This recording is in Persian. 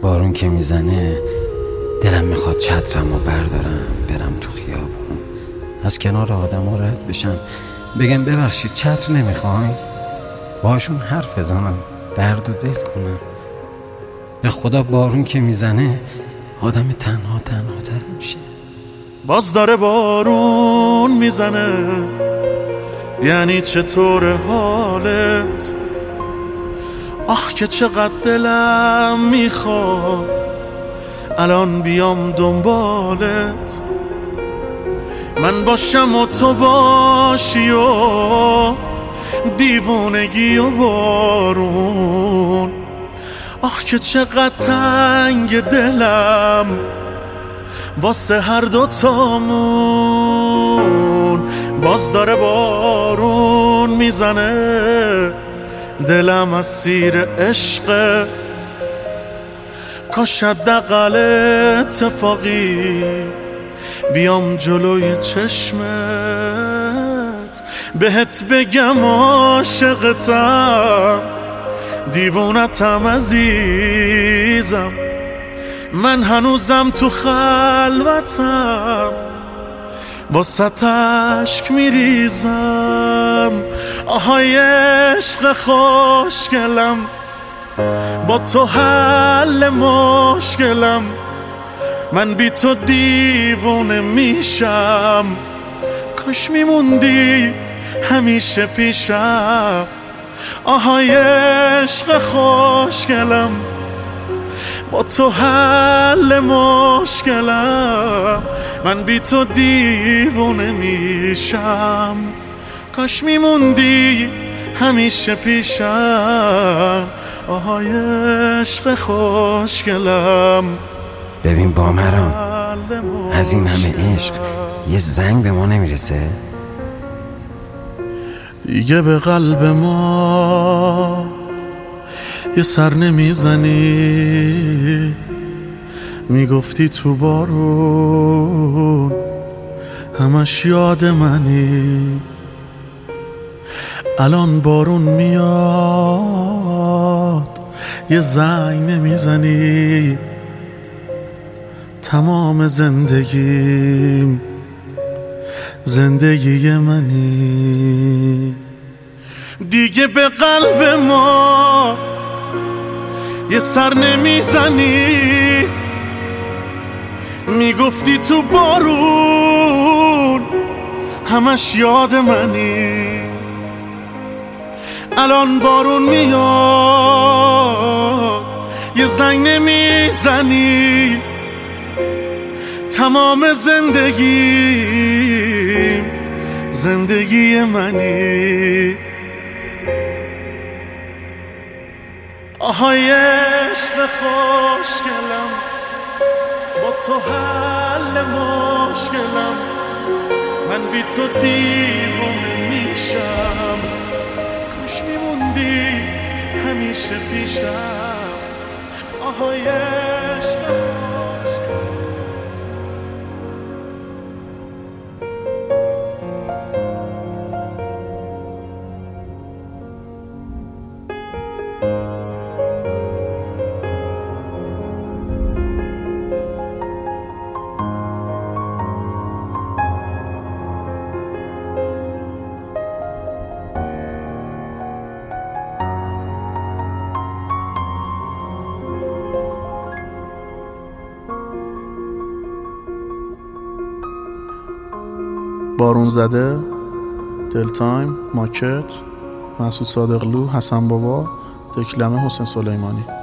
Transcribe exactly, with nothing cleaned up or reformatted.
بارون که میزنه دلم میخواد چترم و بردارم برم تو خیابون، از کنار آدم ها رد بشم، بگم ببخشید چتر نمیخواین، باشون حرف بزنم، درد و دل کنم. به خدا بارون که میزنه آدم تنها تنها تر میشه. باز داره بارون میزنه، یعنی چطور حالت؟ آخ که چقدر دلم میخواد الان بیام دنبالت، من باشم و تو باشی و دیوونگی و بارون. آخ که چقدر تنگ دلم واسه هر دوتامون. باز داره بارون میزنه، دلم اسیر عشقه، کاش حداقل اتفاقی بیام جلوی چشمت بهت بگم عاشقتم، دیوونتم عزیزم، من هنوزم تو خلوتم، واسه اشک میریزم. آهای عشق خوشگلم، با تو حل مشکلم، من بی تو دیوونه میشم، کاش میموندی همیشه پیشم. آهای عشق خوشگلم، با تو حل مشکلم، من بی تو دیوونه میشم، کاش میموندی همیشه پیشم. آهای عشق خوشگلم. ببین بامرام، از این همه عشق یه زنگ به ما نمیرسه؟ دیگه به قلب ما یه سر نمیزنی، میگفتی تو بارون همش یاد منی، الان بارون میاد یه زنگ نمیزنی، تمام زندگیم زندگی منی. دیگه به قلب ما یه سر نمیزنی، میگفتی تو بارون همش یاد منی، الان بارون میاد یه زنگ نمیزنی، تمام زندگیم زندگی منی. آهای عشق خوشگلم، با تو حل مشکلم، من بی تو دیوانه میشم، کاش میموندی همیشه پیشم. آهای عشق خوشگلم. بارون زده، دل تایم، ماکت، مسعود صادقلو، حسن بابا، دکلمه، حسین سلیمانی.